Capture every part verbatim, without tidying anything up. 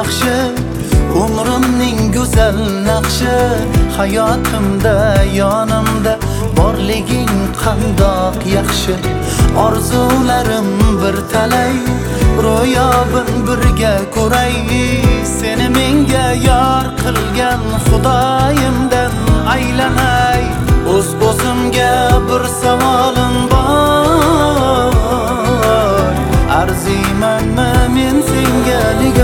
yaxshi, umrimning go'zal naqshi. Hayotimda yonimda borliging qandoq yaxshi. Orzularim bir talay, ro'yobim birga ko'ray. Seni menga yor qilgan Xudoyimdan aylanay. O'z o'zimga bir savolim bor, arziymanmi men senga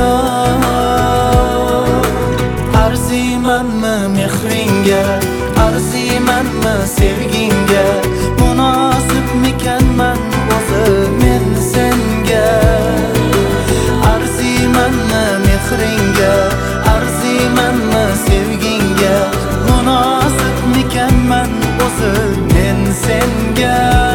nigor? Arziymanmi mehringga, arziymanmi sevgingga? Munosibmikanman o'zi men senga? Arziymanmi mehringga, arziymanmi sevgingga? Munosibmikanman o'zi men senga?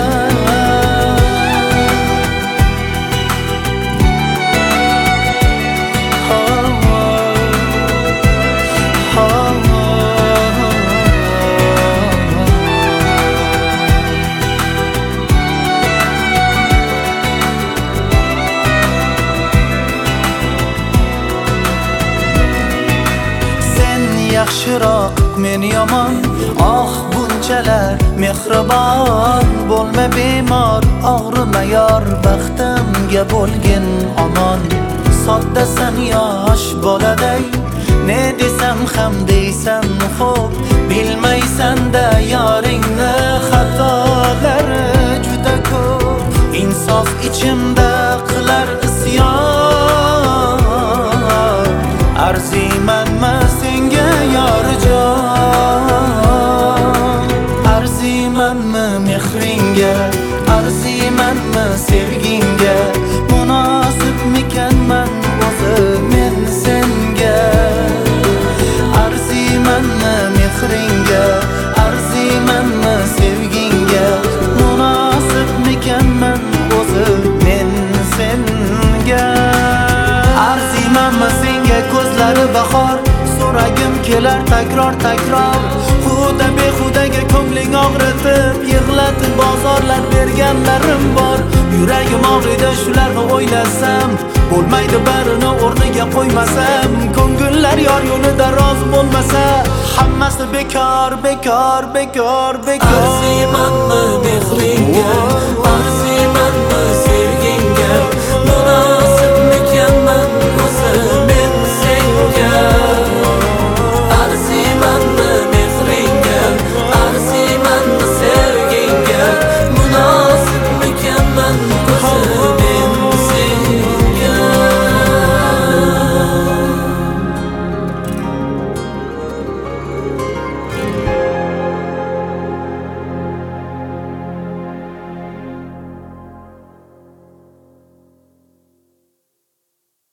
Yaxshiroq men yomon, oh bunchalar mehribon. Bo'lma bemor, og'rima yor, baxtimga bo'lgin omon. Soddasan yosh boladay, ne desam ham deysan xo'p. Bilmaysan-da yoringni xatolari juda ko'p. Insof ichimda qilar isyon, arziymanmi senga yorjon? Arziymanmi mehringga, arziymanmi sevgingga? Munosibmikanman o'zi men senga? Arziymanmi mehringga, arziymanmi sevgingga? Munosibmikanman o'zi men senga? Arziymanmi senga ko'zlari bahor, so'ragim kelar takror takror. Xuda behudaga ko'ngling og'ritib, yig'latib bozorlar berganlarim bor. Yuragim og'riydi shularni o'ylasam, bo'lmaydi barini o'rniga qo'ymasam. Ko'ngillar yor yo'lida rozi bo'lmasa, hammasi bekor, bekor, bekor, bekor. Arziymanmi mehringga, arziymanmi sevgingga? Munosibmikanman